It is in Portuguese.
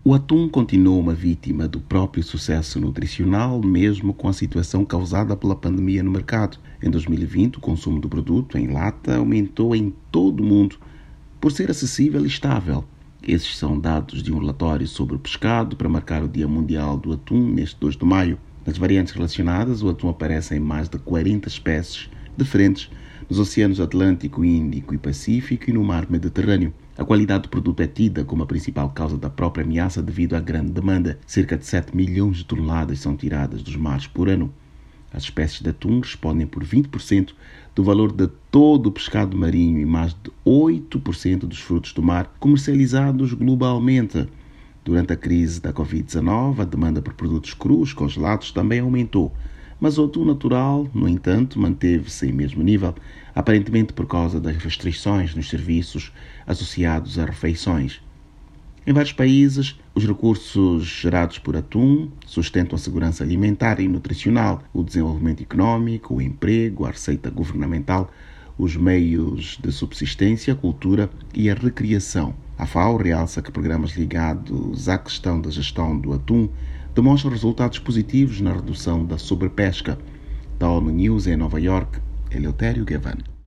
O atum continua uma vítima do próprio sucesso nutricional, mesmo com a situação causada pela pandemia no mercado. Em 2020, o consumo do produto em lata aumentou em todo o mundo por ser acessível e estável. Esses são dados de um relatório sobre o pescado para marcar o Dia Mundial do Atum neste 2 de maio. Nas variantes relacionadas, o atum aparece em mais de 40 espécies diferentes nos oceanos Atlântico, Índico e Pacífico e no mar Mediterrâneo. A qualidade do produto é tida como a principal causa da própria ameaça devido à grande demanda. Cerca de 7 milhões de toneladas são tiradas dos mares por ano. As espécies de atum respondem por 20% do valor de todo o pescado marinho e mais de 8% dos frutos do mar comercializados globalmente. Durante a crise da Covid-19, a demanda por produtos crus congelados também aumentou, mas o atum natural, no entanto, manteve-se em mesmo nível, aparentemente por causa das restrições nos serviços associados a refeições. Em vários países, os recursos gerados por atum sustentam a segurança alimentar e nutricional, o desenvolvimento econômico, o emprego, a receita governamental, os meios de subsistência, a cultura e a recreação. A FAO realça que programas ligados à questão da gestão do atum demonstram resultados positivos na redução da sobrepesca. Da ONU News em Nova York, Eleutério Gavan.